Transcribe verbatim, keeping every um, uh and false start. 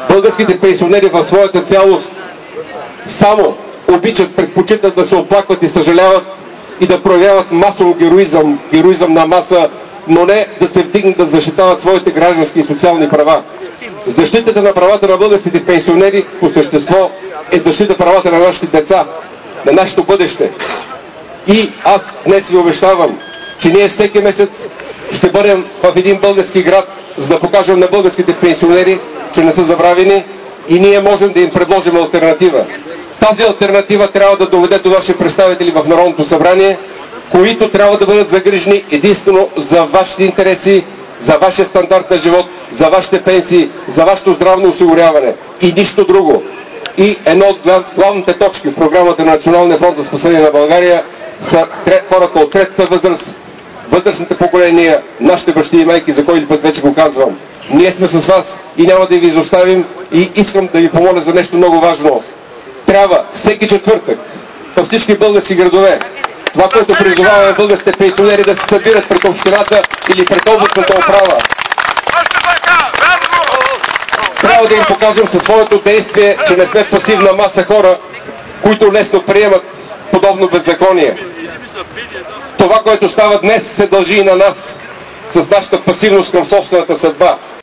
Българските пенсионери в своята цялост само обичат, предпочитат да се оплакват и съжаляват и да проявяват масово героизъм, героизъм на маса, но не да се вдигнат да защитават своите граждански и социални права. Защитата на правата на българските пенсионери по същество е защита правата на нашите деца, на нашето бъдеще. И аз днес ви обещавам, че ние всеки месец ще бъдем в един български град, за да покажем на българските пенсионери, че не са забравени и ние можем да им предложим алтернатива. Тази алтернатива трябва да доведе до ваши представители в Народното събрание, които трябва да бъдат загрижени единствено за вашите интереси, за вашия стандарт на живот, за вашите пенсии, за вашето здравно осигуряване и нищо друго. И едно от главните точки в програмата на Националния фронт за спасение на България са хората от третата възраст, възрастните поколения, нашите бащи и майки, за който път вече го казвам. Ние сме с вас и няма да ви изоставим и искам да ви помоля за нещо много важно. Трябва всеки четвъртък във всички български градове, това, което призоваваме българските пенсионери, да се събират пред общината или пред областната управа. Трябва да им покажем със своето действие, че не сме пасивна маса хора, които лесно приемат подобно беззаконие. Това, което става днес, се дължи и на нас, с нашата пасивност към собствената съдба.